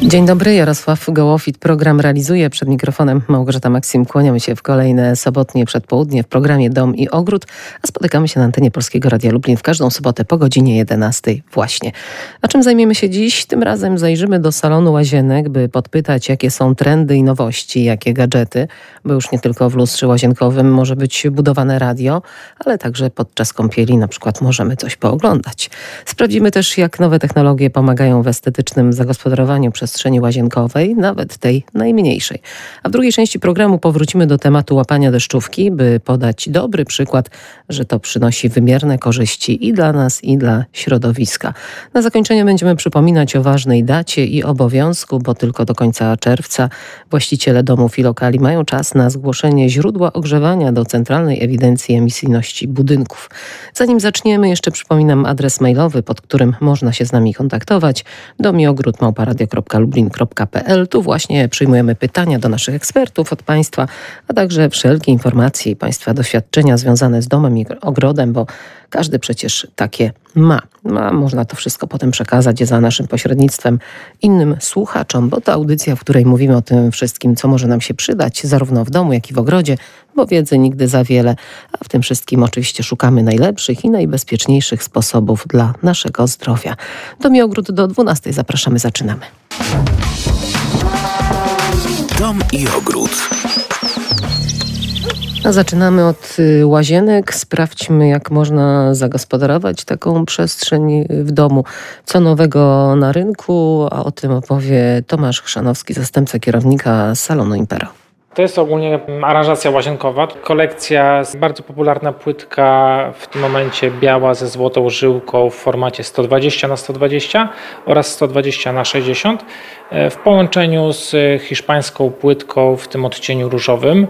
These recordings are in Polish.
Dzień dobry, Jarosław Gołofit program realizuje. Przed mikrofonem Małgorzata Maksim. Kłaniamy się w kolejne sobotnie przedpołudnie w programie Dom i Ogród, a spotykamy się na antenie Polskiego Radia Lublin w każdą sobotę po godzinie 11 właśnie. A czym zajmiemy się dziś? Tym razem zajrzymy do salonu Łazienek, by podpytać, jakie są trendy i nowości, jakie gadżety, bo już nie tylko w lustrze łazienkowym może być budowane radio, ale także podczas kąpieli na przykład możemy coś pooglądać. Sprawdzimy też, jak nowe technologie pomagają w estetycznym zagospodarowaniu przestrzeni łazienkowej, nawet tej najmniejszej. A w drugiej części programu powrócimy do tematu łapania deszczówki, by podać dobry przykład, że to przynosi wymierne korzyści i dla nas, i dla środowiska. Na zakończenie będziemy przypominać o ważnej dacie i obowiązku, bo tylko do końca czerwca właściciele domów i lokali mają czas na zgłoszenie źródła ogrzewania do Centralnej Ewidencji Emisyjności Budynków. Zanim zaczniemy, jeszcze przypominam adres mailowy, pod którym można się z nami kontaktować: domiogród@radio.lublin.pl. Tu właśnie przyjmujemy pytania do naszych ekspertów, od Państwa, a także wszelkie informacje i Państwa doświadczenia związane z domem i ogrodem, bo każdy przecież takie ma. Można to wszystko potem przekazać za naszym pośrednictwem innym słuchaczom, bo to audycja, w której mówimy o tym wszystkim, co może nam się przydać, zarówno w domu, jak i w ogrodzie, bo wiedzy nigdy za wiele, a w tym wszystkim oczywiście szukamy najlepszych i najbezpieczniejszych sposobów dla naszego zdrowia. Dom i Ogród do 12. Zapraszamy, zaczynamy. Dom i Ogród. A zaczynamy od łazienek. Sprawdźmy, jak można zagospodarować taką przestrzeń w domu. Co nowego na rynku, a o tym opowie Tomasz Chrzanowski, zastępca kierownika salonu Impero. To jest ogólnie aranżacja łazienkowa. Kolekcja, bardzo popularna płytka, w tym momencie biała ze złotą żyłką w formacie 120x120 oraz 120x60 w połączeniu z hiszpańską płytką w tym odcieniu różowym.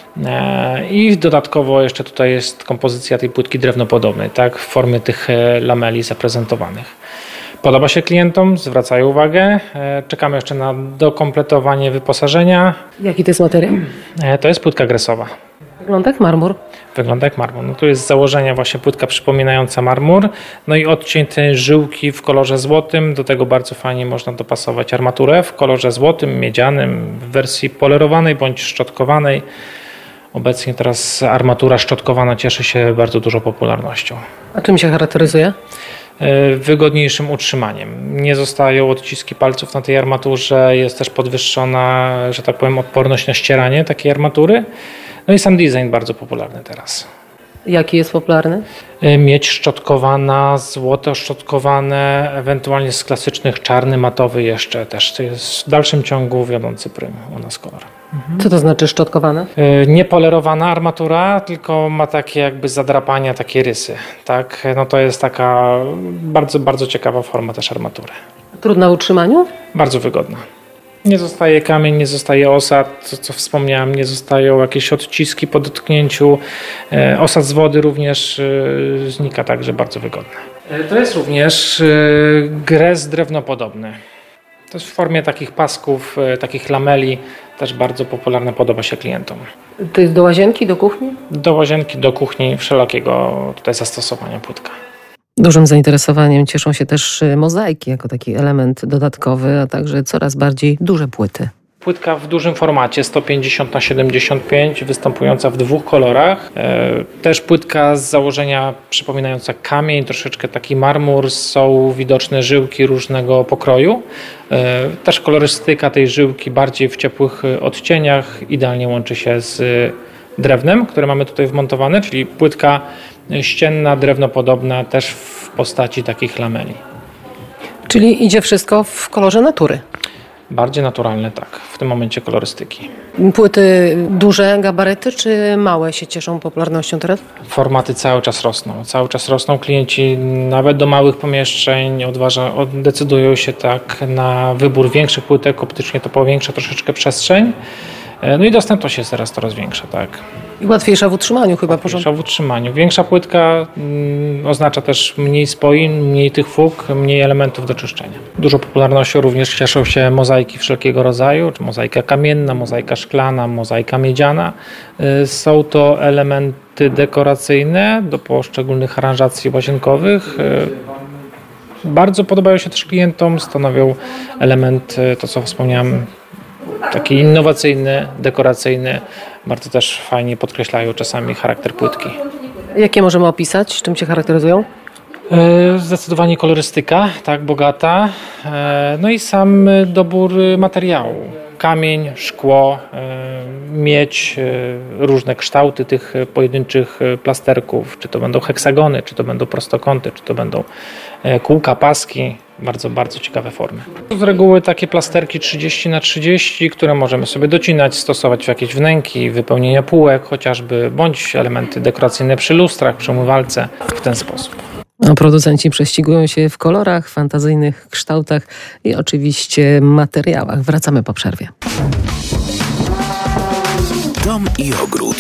I dodatkowo jeszcze tutaj jest kompozycja tej płytki drewnopodobnej, tak, w formie tych lameli zaprezentowanych. Podoba się klientom, zwracają uwagę. Czekamy jeszcze na dokompletowanie wyposażenia. Jaki to jest materiał? To jest płytka gresowa. Wygląda jak marmur. Wygląda jak marmur. No tu jest z założenia właśnie płytka przypominająca marmur. No i odcień tej żyłki w kolorze złotym. Do tego bardzo fajnie można dopasować armaturę w kolorze złotym, miedzianym, w wersji polerowanej bądź szczotkowanej. Obecnie teraz armatura szczotkowana cieszy się bardzo dużą popularnością. A czym się charakteryzuje? Wygodniejszym utrzymaniem. Nie zostają odciski palców na tej armaturze, jest też podwyższona, że tak powiem, odporność na ścieranie takiej armatury. No i sam design bardzo popularny teraz. Jaki jest popularny? Miedź szczotkowana, złoto szczotkowane, ewentualnie z klasycznych czarny, matowy jeszcze też. To jest w dalszym ciągu wiodący prym u nas kolor. Co to znaczy szczotkowane? Niepolerowana armatura, tylko ma takie jakby zadrapania, takie rysy. Tak? No to jest taka bardzo, bardzo ciekawa forma też armatury. Trudna w utrzymaniu? Bardzo wygodna. Nie zostaje kamień, nie zostaje osad, co wspomniałem, nie zostają jakieś odciski po dotknięciu. Osad z wody również znika, także bardzo wygodne. To jest również gres drewnopodobny. To jest w formie takich pasków, takich lameli, też bardzo popularne, podoba się klientom. To jest do łazienki, do kuchni? Do łazienki, do kuchni, wszelkiego tutaj zastosowania płytka. Dużym zainteresowaniem cieszą się też mozaiki jako taki element dodatkowy, a także coraz bardziej duże płyty. Płytka w dużym formacie 150x75, występująca w dwóch kolorach. Też płytka z założenia przypominająca kamień, troszeczkę taki marmur, są widoczne żyłki różnego pokroju. Też kolorystyka tej żyłki bardziej w ciepłych odcieniach idealnie łączy się z drewnem, które mamy tutaj wmontowane, czyli płytka ścienna, drewnopodobna, też w postaci takich lameli. Czyli idzie wszystko w kolorze natury? Bardziej naturalne, tak, w tym momencie kolorystyki. Płyty duże, gabaryty, czy małe się cieszą popularnością teraz? Formaty cały czas rosną. Klienci nawet do małych pomieszczeń decydują się tak na wybór większych płytek, optycznie to powiększa troszeczkę przestrzeń. No i dostępność jest teraz coraz większa, tak. I łatwiejsza w utrzymaniu chyba. Łatwiejsza w utrzymaniu. Większa płytka oznacza też mniej spoin, mniej tych fug, mniej elementów do czyszczenia. Dużą popularnością również cieszą się mozaiki wszelkiego rodzaju, czy mozaika kamienna, mozaika szklana, mozaika miedziana. Są to elementy dekoracyjne do poszczególnych aranżacji łazienkowych. Bardzo podobają się też klientom, stanowią element, to co wspomniałem, taki innowacyjny, dekoracyjny. Bardzo też fajnie podkreślają czasami charakter płytki. Jakie możemy opisać? Czym się charakteryzują? Zdecydowanie kolorystyka, tak, bogata. No i sam dobór materiału. Kamień, szkło, miedź, różne kształty tych pojedynczych plasterków. Czy to będą heksagony, czy to będą prostokąty, czy to będą kółka, paski. Bardzo, bardzo ciekawe formy. Z reguły takie plasterki 30x30, które możemy sobie docinać, stosować w jakieś wnęki, wypełnienia półek chociażby, bądź elementy dekoracyjne przy lustrach, przy umywalce w ten sposób. A producenci prześcigują się w kolorach, fantazyjnych kształtach i oczywiście materiałach. Wracamy po przerwie. Dom i ogród.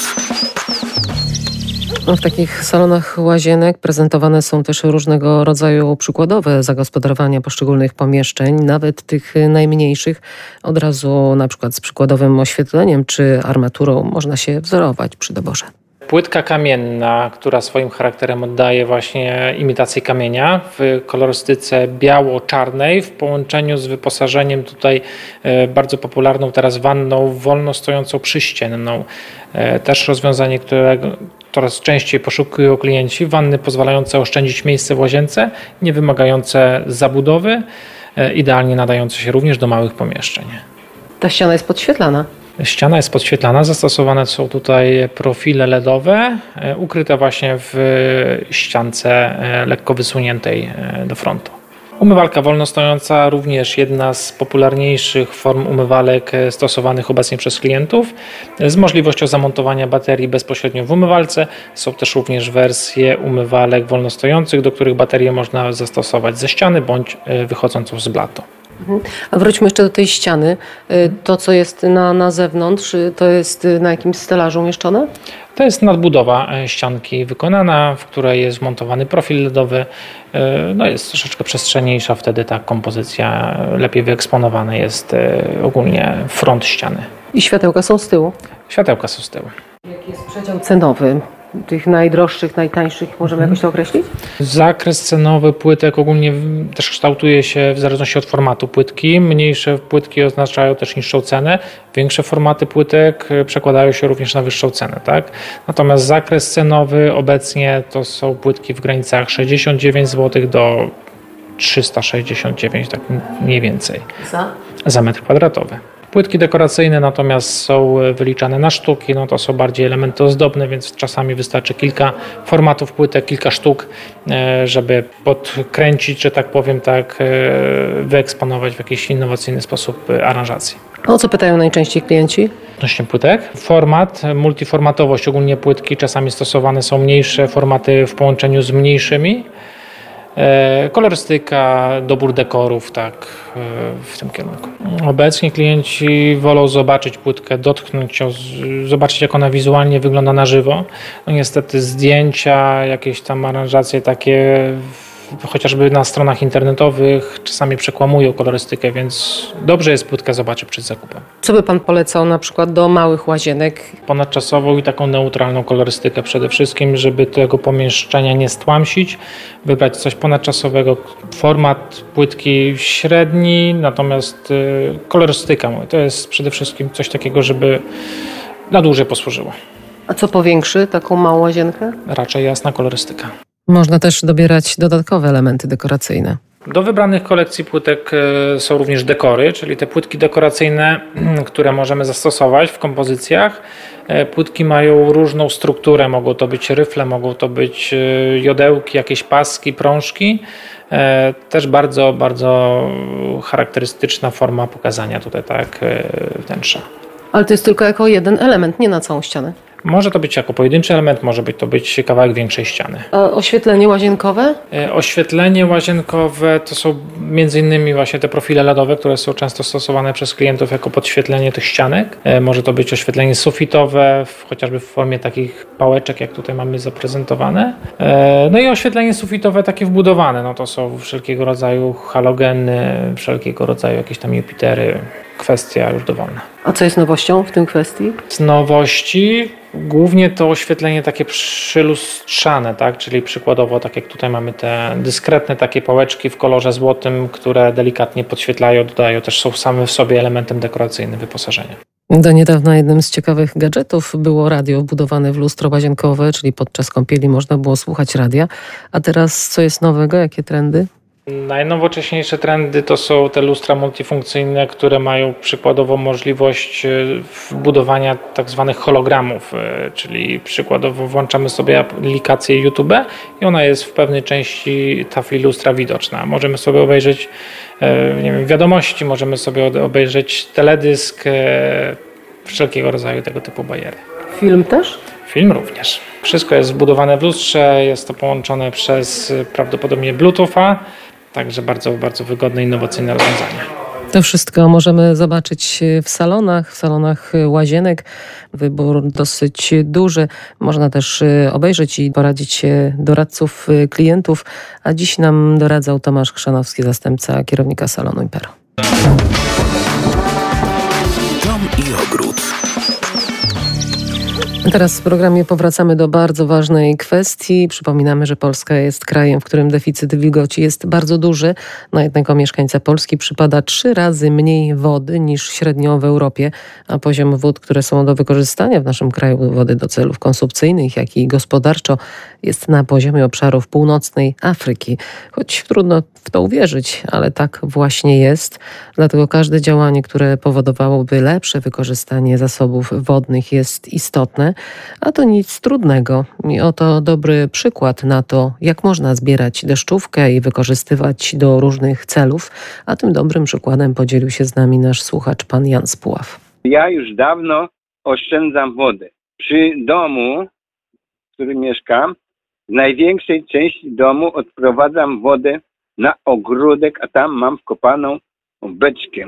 W takich salonach łazienek prezentowane są też różnego rodzaju przykładowe zagospodarowania poszczególnych pomieszczeń, nawet tych najmniejszych. Od razu na przykład z przykładowym oświetleniem czy armaturą można się wzorować przy doborze. Płytka kamienna, która swoim charakterem oddaje właśnie imitację kamienia w kolorystyce biało-czarnej w połączeniu z wyposażeniem tutaj bardzo popularną teraz wanną wolno stojącą przyścienną. Też rozwiązanie, którego coraz częściej poszukują klienci. Wanny pozwalające oszczędzić miejsce w łazience, nie wymagające zabudowy, idealnie nadające się również do małych pomieszczeń. Ta ściana jest podświetlana. Ściana jest podświetlana, zastosowane są tutaj profile LEDowe, ukryte właśnie w ściance lekko wysuniętej do frontu. Umywalka wolno stojąca, również jedna z popularniejszych form umywalek stosowanych obecnie przez klientów, z możliwością zamontowania baterii bezpośrednio w umywalce. Są też również wersje umywalek wolno stojących, do których baterię można zastosować ze ściany bądź wychodzącą z blatu. A wróćmy jeszcze do tej ściany. To, co jest na zewnątrz, to jest na jakimś stelażu umieszczone? To jest nadbudowa ścianki wykonana, w której jest wmontowany profil LEDowy. No jest troszeczkę przestrzenniejsza, wtedy ta kompozycja lepiej wyeksponowana jest ogólnie front ściany. I światełka są z tyłu? Światełka są z tyłu. Jaki jest przedział cenowy? Tych najdroższych, najtańszych możemy jakoś to określić? Zakres cenowy płytek ogólnie też kształtuje się w zależności od formatu płytki. Mniejsze płytki oznaczają też niższą cenę, większe formaty płytek przekładają się również na wyższą cenę. Tak? Natomiast zakres cenowy obecnie to są płytki w granicach 69 zł do 369, tak mniej więcej. Za metr kwadratowy. Płytki dekoracyjne natomiast są wyliczane na sztuki, no to są bardziej elementy ozdobne, więc czasami wystarczy kilka formatów płytek, kilka sztuk, żeby podkręcić, że tak powiem, wyeksponować w jakiś innowacyjny sposób aranżację. O co pytają najczęściej klienci? Odnośnie płytek. Format, multiformatowość, ogólnie płytki czasami stosowane są mniejsze formaty w połączeniu z mniejszymi. Kolorystyka, dobór dekorów, tak, w tym kierunku. Obecnie klienci wolą zobaczyć płytkę, dotknąć ją, zobaczyć jak ona wizualnie wygląda na żywo. No niestety zdjęcia, jakieś tam aranżacje takie, chociażby na stronach internetowych czasami przekłamują kolorystykę, więc dobrze jest płytkę zobaczyć przed zakupem. Co by Pan polecał na przykład do małych łazienek? Ponadczasową i taką neutralną kolorystykę przede wszystkim, żeby tego pomieszczenia nie stłamsić, wybrać coś ponadczasowego. Format płytki średni, natomiast kolorystyka to jest przede wszystkim coś takiego, żeby na dłużej posłużyło. A co powiększy taką małą łazienkę? Raczej jasna kolorystyka. Można też dobierać dodatkowe elementy dekoracyjne. Do wybranych kolekcji płytek są również dekory, czyli te płytki dekoracyjne, które możemy zastosować w kompozycjach. Płytki mają różną strukturę, mogą to być ryfle, mogą to być jodełki, jakieś paski, prążki. Też bardzo, bardzo charakterystyczna forma pokazania tutaj wnętrza. Ale to jest tylko jako jeden element, nie na całą ścianę. Może to być jako pojedynczy element, może to być kawałek większej ściany. A oświetlenie łazienkowe? Oświetlenie łazienkowe to są m.in. właśnie te profile LEDowe, które są często stosowane przez klientów jako podświetlenie tych ścianek. Może to być oświetlenie sufitowe, chociażby w formie takich pałeczek, jak tutaj mamy zaprezentowane. No i oświetlenie sufitowe takie wbudowane, no to są wszelkiego rodzaju halogeny, wszelkiego rodzaju jakieś tam Jupitery, kwestia już dowolna. A co jest nowością w tym kwestii? Z nowości głównie to oświetlenie takie przylustrzane, tak? Czyli przykładowo, tak jak tutaj mamy te dyskretne takie pałeczki w kolorze złotym, które delikatnie podświetlają, dodają też są same w sobie elementem dekoracyjnym wyposażenia. Do niedawna jednym z ciekawych gadżetów było radio wbudowane w lustro łazienkowe, czyli podczas kąpieli można było słuchać radia. A teraz co jest nowego? Jakie trendy? Najnowocześniejsze trendy to są te lustra multifunkcyjne, które mają przykładowo możliwość wbudowania tak zwanych hologramów, czyli przykładowo włączamy sobie aplikację YouTube i ona jest w pewnej części tafli lustra widoczna. Możemy sobie obejrzeć wiadomości, możemy sobie obejrzeć teledysk, wszelkiego rodzaju tego typu bariery. Film też? Film również. Wszystko jest zbudowane w lustrze, jest to połączone przez prawdopodobnie Bluetootha, także bardzo, bardzo wygodne, innowacyjne rozwiązanie. To wszystko możemy zobaczyć w salonach łazienek. Wybór dosyć duży. Można też obejrzeć i poradzić się doradców klientów. A dziś nam doradzał Tomasz Chrzanowski, zastępca kierownika salonu Impero. Dom i ogród. Teraz w programie powracamy do bardzo ważnej kwestii. Przypominamy, że Polska jest krajem, w którym deficyt wilgoci jest bardzo duży. Na jednego mieszkańca Polski przypada 3 razy mniej wody niż średnio w Europie, a poziom wód, które są do wykorzystania w naszym kraju, wody do celów konsumpcyjnych, jak i gospodarczo, jest na poziomie obszarów północnej Afryki. Choć trudno w to uwierzyć, ale tak właśnie jest. Dlatego każde działanie, które powodowałoby lepsze wykorzystanie zasobów wodnych, jest istotne. A to nic trudnego. I oto dobry przykład na to, jak można zbierać deszczówkę i wykorzystywać do różnych celów. A tym dobrym przykładem podzielił się z nami nasz słuchacz, pan Jan z Puław. Ja już dawno oszczędzam wodę. Przy domu, w którym mieszkam, z największej części domu odprowadzam wodę na ogródek, a tam mam wkopaną beczkę.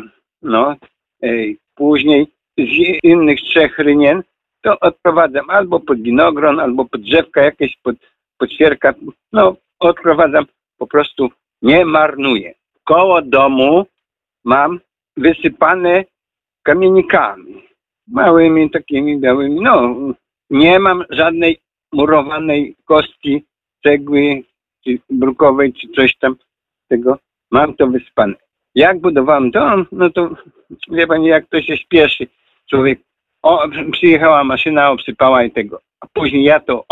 Później z innych 3 rynien to odprowadzam albo pod winogron, albo pod drzewka jakieś, pod świerka. Odprowadzam, po prostu nie marnuję. Koło domu mam wysypane kamienikami. Małymi, takimi białymi. Nie mam żadnej murowanej kostki, cegły, czy brukowej, czy coś tam tego. Mam to wysypane. Jak budowałem dom, to wie pani, jak to się śpieszy. Człowiek przyjechała maszyna, obsypała i tego. A później ja to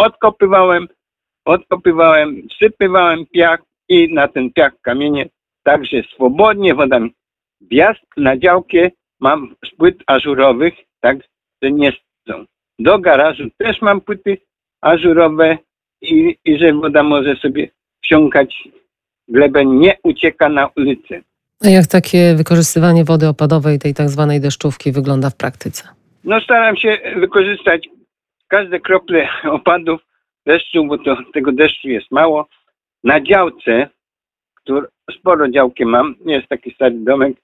odkopywałem, wsypywałem piach i na ten piach kamienie. Także swobodnie woda mi. Wjazd na działkę mam z płyt ażurowych, tak, że nie są. Do garażu też mam płyty ażurowe i że woda może sobie wsiąkać w glebę, nie ucieka na ulicę. A jak takie wykorzystywanie wody opadowej, tej tak zwanej deszczówki, wygląda w praktyce? Staram się wykorzystać każde krople opadów deszczu, bo tego deszczu jest mało. Na działce, sporo działki mam, jest taki stary domek,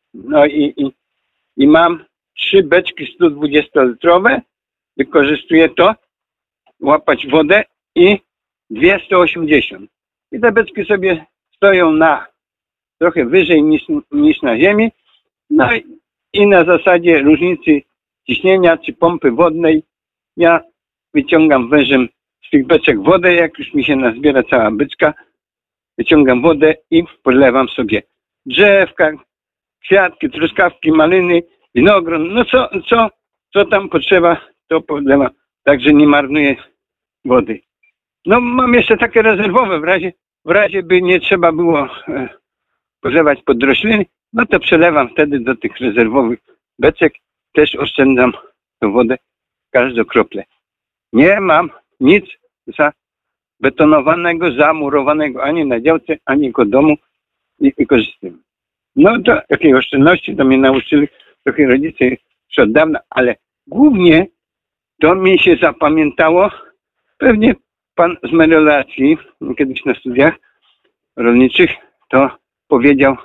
i mam 3 beczki 120-litrowe, wykorzystuję to, łapać wodę i 2 180. I te beczki sobie stoją trochę wyżej niż na ziemi, i na zasadzie różnicy ciśnienia czy pompy wodnej ja wyciągam wężem z tych beczek wodę, jak już mi się nazbiera cała beczka, wyciągam wodę i podlewam sobie drzewka, kwiatki, truskawki, maliny, winogron, co tam potrzeba, to podlewam, także nie marnuję wody. Mam jeszcze takie rezerwowe, w razie by nie trzeba było podlewać pod rośliny, to przelewam wtedy do tych rezerwowych beczek, też oszczędzam tą wodę, każdą kroplę. Nie mam nic zabetonowanego, zamurowanego ani na działce, ani koło domu i korzystam. To takiej oszczędności to mnie nauczyli trochę rodzice już od dawna, ale głównie to mi się zapamiętało, pewnie pan z melioracji, kiedyś na studiach rolniczych, to powiedział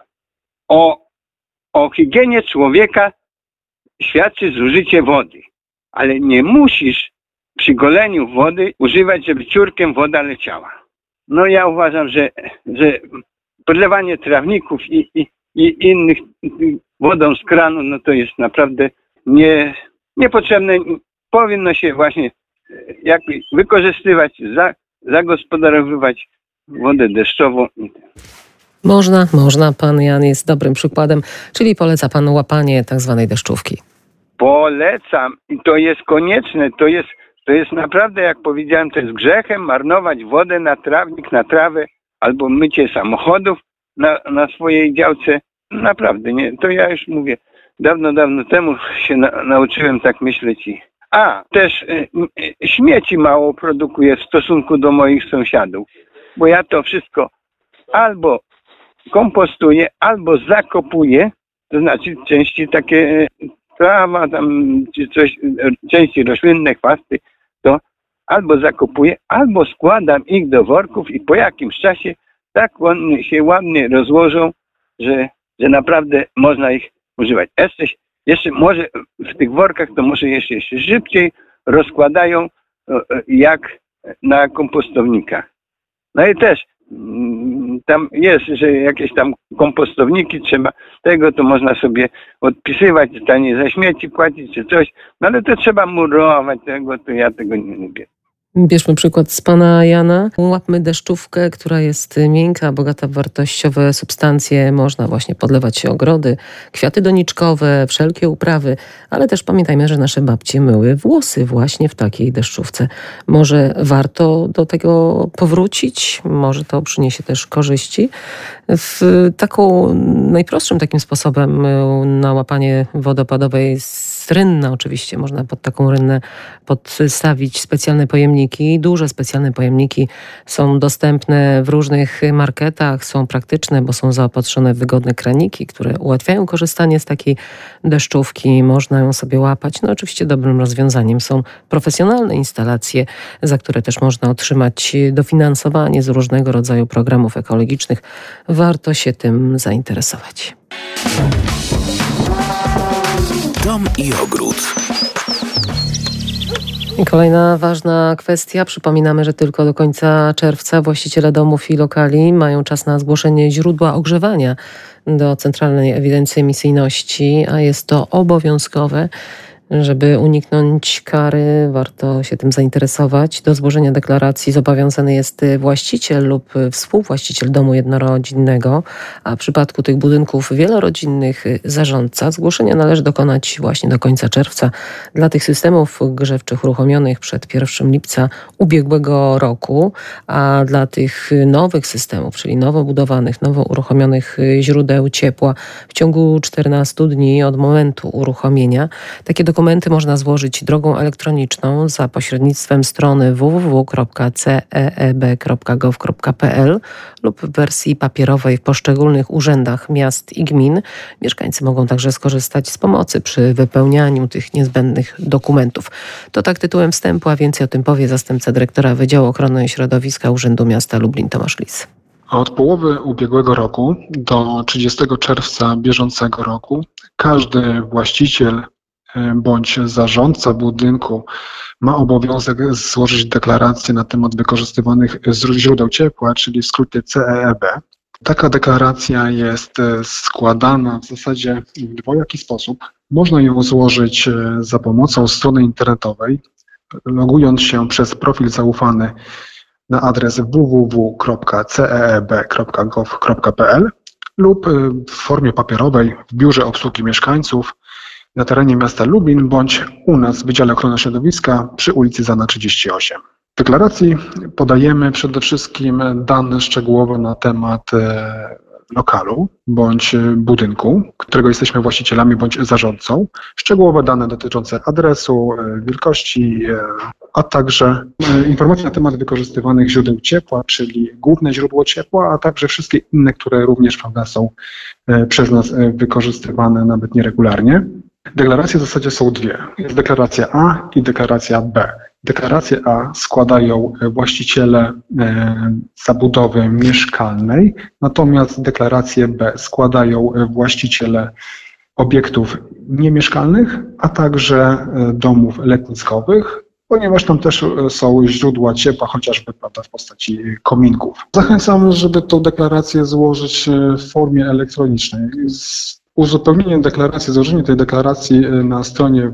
o higienie człowieka świadczy zużycie wody, ale nie musisz przy goleniu wody używać, żeby ciurkiem woda leciała. Ja uważam, że podlewanie trawników i i innych wodą z kranu, no to jest naprawdę niepotrzebne. Powinno się właśnie wykorzystywać, zagospodarowywać wodę deszczową. Można. Pan Jan jest dobrym przykładem, czyli poleca pan łapanie tak zwanej deszczówki. Polecam i to jest konieczne. To jest naprawdę, jak powiedziałem, to jest grzechem marnować wodę na trawnik, na trawę albo mycie samochodów na swojej działce. Naprawdę, nie. To ja już mówię, dawno temu się nauczyłem tak myśleć. Też śmieci mało produkuję w stosunku do moich sąsiadów, bo ja to wszystko albo kompostuję, albo zakopuję, to znaczy części takie trawa, tam czy coś, części roślinne, chwasty, to albo zakopuję, albo składam ich do worków i po jakimś czasie tak się ładnie rozłożą, że naprawdę można ich używać. Jeszcze może w tych workach to może jeszcze szybciej rozkładają jak na kompostownikach. No i też tam jest, że jakieś tam kompostowniki trzeba, tego to można sobie odpisywać, taniej za śmieci płacić czy coś, no ale to trzeba murować, to ja tego nie lubię. Bierzmy przykład z pana Jana. Łapmy deszczówkę, która jest miękka, bogata w wartościowe substancje. Można właśnie podlewać ogrody, kwiaty doniczkowe, wszelkie uprawy. Ale też pamiętajmy, że nasze babcie myły włosy właśnie w takiej deszczówce. Może warto do tego powrócić? Może to przyniesie też korzyści? Najprostszym takim sposobem na łapanie wodopadowej z rynna oczywiście. Można pod taką rynnę podstawić specjalne pojemniki. Duże specjalne pojemniki są dostępne w różnych marketach. Są praktyczne, bo są zaopatrzone w wygodne kraniki, które ułatwiają korzystanie z takiej deszczówki. Można ją sobie łapać. No oczywiście dobrym rozwiązaniem są profesjonalne instalacje, za które też można otrzymać dofinansowanie z różnego rodzaju programów ekologicznych. Warto się tym zainteresować. Dom i ogród. I kolejna ważna kwestia. Przypominamy, że tylko do końca czerwca właściciele domów i lokali mają czas na zgłoszenie źródła ogrzewania do Centralnej Ewidencji Emisyjności, a jest to obowiązkowe. Żeby uniknąć kary, warto się tym zainteresować. Do złożenia deklaracji zobowiązany jest właściciel lub współwłaściciel domu jednorodzinnego, a w przypadku tych budynków wielorodzinnych zarządca. Zgłoszenia należy dokonać właśnie do końca czerwca. Dla tych systemów grzewczych uruchomionych przed 1 lipca ubiegłego roku, a dla tych nowych systemów, czyli nowo budowanych, nowo uruchomionych źródeł ciepła w ciągu 14 dni od momentu uruchomienia. Takie dokumenty można złożyć drogą elektroniczną za pośrednictwem strony www.ceeb.gov.pl lub w wersji papierowej w poszczególnych urzędach miast i gmin. Mieszkańcy mogą także skorzystać z pomocy przy wypełnianiu tych niezbędnych dokumentów. To tak tytułem wstępu, a więcej o tym powie zastępca dyrektora Wydziału Ochrony Środowiska Urzędu Miasta Lublin Tomasz Lis. Od połowy ubiegłego roku do 30 czerwca bieżącego roku każdy właściciel bądź zarządca budynku ma obowiązek złożyć deklarację na temat wykorzystywanych źródeł ciepła, czyli w skrócie CEEB. Taka deklaracja jest składana w zasadzie w dwojaki sposób. Można ją złożyć za pomocą strony internetowej, logując się przez profil zaufany na adres www.ceeb.gov.pl lub w formie papierowej w Biurze Obsługi Mieszkańców na terenie miasta Lublin bądź u nas w Wydziale Ochrony Środowiska przy ulicy Zana 38. W deklaracji podajemy przede wszystkim dane szczegółowe na temat lokalu bądź budynku, którego jesteśmy właścicielami bądź zarządcą, szczegółowe dane dotyczące adresu, wielkości, a także informacje na temat wykorzystywanych źródeł ciepła, czyli główne źródło ciepła, a także wszystkie inne, które również są przez nas wykorzystywane nawet nieregularnie. Deklaracje w zasadzie są dwie. Jest deklaracja A i deklaracja B. Deklarację A składają właściciele zabudowy mieszkalnej, natomiast deklarację B składają właściciele obiektów niemieszkalnych, a także domów letniskowych ponieważ tam też są źródła ciepła, chociażby prawda, w postaci kominków. Zachęcam, żeby tą deklarację złożyć w formie elektronicznej. Uzupełnienie deklaracji, złożenie tej deklaracji na stronie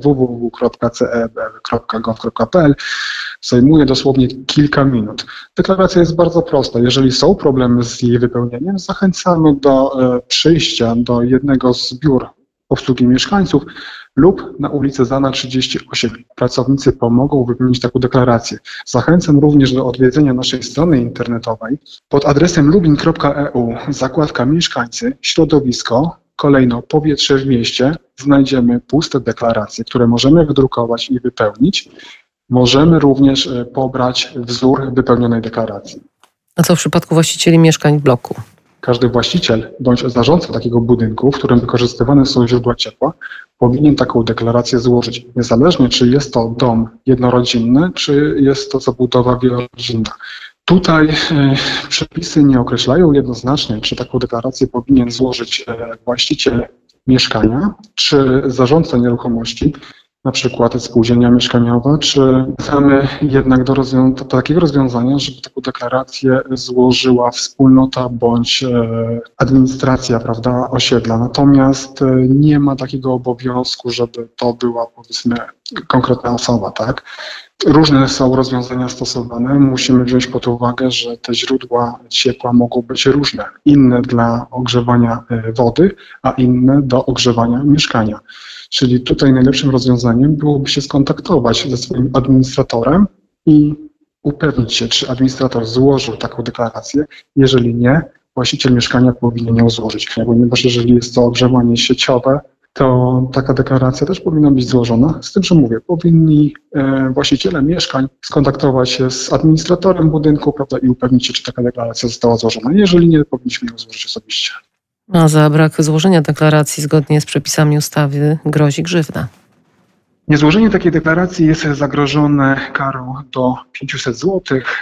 www.cebr.gov.pl zajmuje dosłownie kilka minut. Deklaracja jest bardzo prosta. Jeżeli są problemy z jej wypełnieniem, zachęcamy do przyjścia do jednego z biur obsługi mieszkańców lub na ulicy Zana 38. Pracownicy pomogą wypełnić taką deklarację. Zachęcam również do odwiedzenia naszej strony internetowej pod adresem lubin.eu, zakładka mieszkańcy, środowisko, kolejno powietrze w mieście. Znajdziemy puste deklaracje, które możemy wydrukować i wypełnić. Możemy również pobrać wzór wypełnionej deklaracji. A co w przypadku właścicieli mieszkań w bloku? Każdy właściciel bądź zarządca takiego budynku, w którym wykorzystywane są źródła ciepła, powinien taką deklarację złożyć, niezależnie czy jest to dom jednorodzinny, czy jest to zabudowa wielorodzinna. Tutaj przepisy nie określają jednoznacznie, czy taką deklarację powinien złożyć właściciel mieszkania, czy zarządca nieruchomości, na przykład spółdzielnia mieszkaniowa, czy chcemy jednak do takiego rozwiązania, żeby taką deklarację złożyła wspólnota bądź administracja, prawda, osiedla. Natomiast nie ma takiego obowiązku, żeby to była, powiedzmy, konkretna osoba, tak? Różne są rozwiązania stosowane. Musimy wziąć pod uwagę, że te źródła ciepła mogą być różne. Inne dla ogrzewania wody, a inne do ogrzewania mieszkania. Czyli tutaj najlepszym rozwiązaniem byłoby się skontaktować ze swoim administratorem i upewnić się, czy administrator złożył taką deklarację. Jeżeli nie, właściciel mieszkania powinien ją złożyć. Ponieważ jeżeli jest to ogrzewanie sieciowe, to taka deklaracja też powinna być złożona. Z tym, że mówię, powinni właściciele mieszkań skontaktować się z administratorem budynku, prawda, i upewnić się, czy taka deklaracja została złożona. Jeżeli nie, powinniśmy ją złożyć osobiście. A za brak złożenia deklaracji zgodnie z przepisami ustawy grozi grzywna. Niezłożenie takiej deklaracji jest zagrożone karą do 500 zł.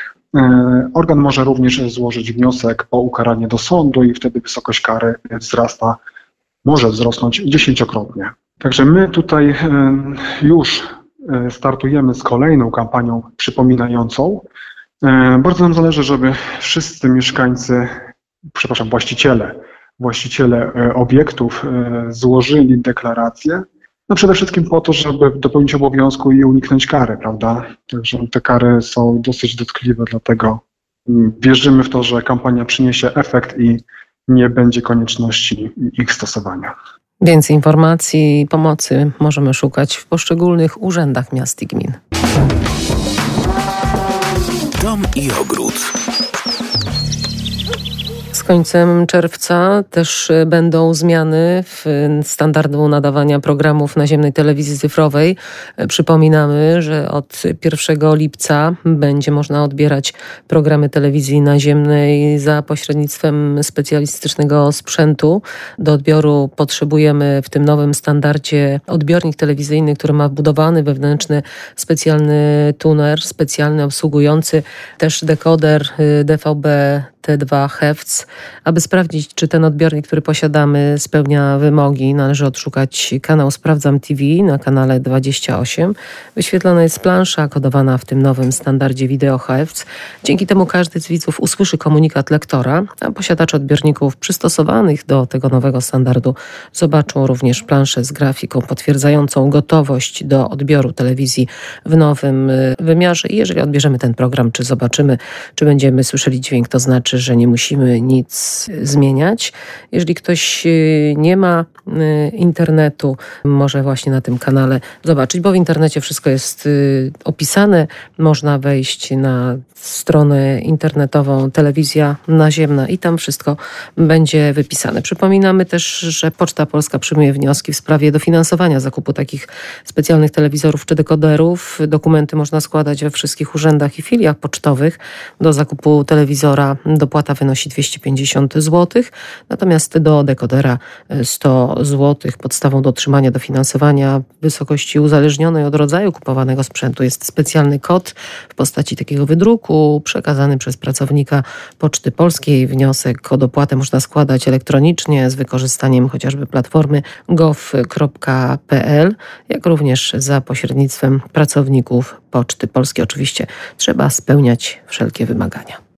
Organ może również złożyć wniosek o ukaranie do sądu i wtedy wysokość kary może wzrosnąć 10-krotnie. Także my tutaj już startujemy z kolejną kampanią przypominającą. Bardzo nam zależy, żeby wszyscy właściciele obiektów złożyli deklarację, no przede wszystkim po to, żeby dopełnić obowiązku i uniknąć kary, prawda? Także te kary są dosyć dotkliwe, dlatego wierzymy w to, że kampania przyniesie efekt i nie będzie konieczności ich stosowania. Więcej informacji i pomocy możemy szukać w poszczególnych urzędach miast i gmin. Dom i ogród. Z końcem czerwca też będą zmiany w standardu nadawania programów naziemnej telewizji cyfrowej. Przypominamy, że od 1 lipca będzie można odbierać programy telewizji naziemnej za pośrednictwem specjalistycznego sprzętu. Do odbioru potrzebujemy w tym nowym standardzie odbiornik telewizyjny, który ma wbudowany wewnętrzny specjalny tuner, specjalny obsługujący też dekoder DVB T2 Hz. Aby sprawdzić, czy ten odbiornik, który posiadamy, spełnia wymogi, należy odszukać kanał Sprawdzam TV na kanale 28. Wyświetlona jest plansza kodowana w tym nowym standardzie wideo HF. Dzięki temu każdy z widzów usłyszy komunikat lektora, a posiadacze odbiorników przystosowanych do tego nowego standardu zobaczą również planszę z grafiką potwierdzającą gotowość do odbioru telewizji w nowym wymiarze. I jeżeli odbierzemy ten program, czy zobaczymy, czy będziemy słyszeli dźwięk, to znaczy, że nie musimy nic zmieniać. Jeżeli ktoś nie ma internetu, może właśnie na tym kanale zobaczyć, bo w internecie wszystko jest opisane. Można wejść na stronę internetową Telewizja Naziemna i tam wszystko będzie wypisane. Przypominamy też, że Poczta Polska przyjmuje wnioski w sprawie dofinansowania zakupu takich specjalnych telewizorów czy dekoderów. Dokumenty można składać we wszystkich urzędach i filiach pocztowych. Do zakupu telewizora dopłata wynosi 250 zł, natomiast do dekodera 100 zł. Podstawą do otrzymania dofinansowania w wysokości uzależnionej od rodzaju kupowanego sprzętu jest specjalny kod w postaci takiego wydruku przekazany przez pracownika Poczty Polskiej. Wniosek o dopłatę można składać elektronicznie z wykorzystaniem chociażby platformy gov.pl, jak również za pośrednictwem pracowników Poczty Polskiej. Oczywiście trzeba spełniać wszelkie wymagania.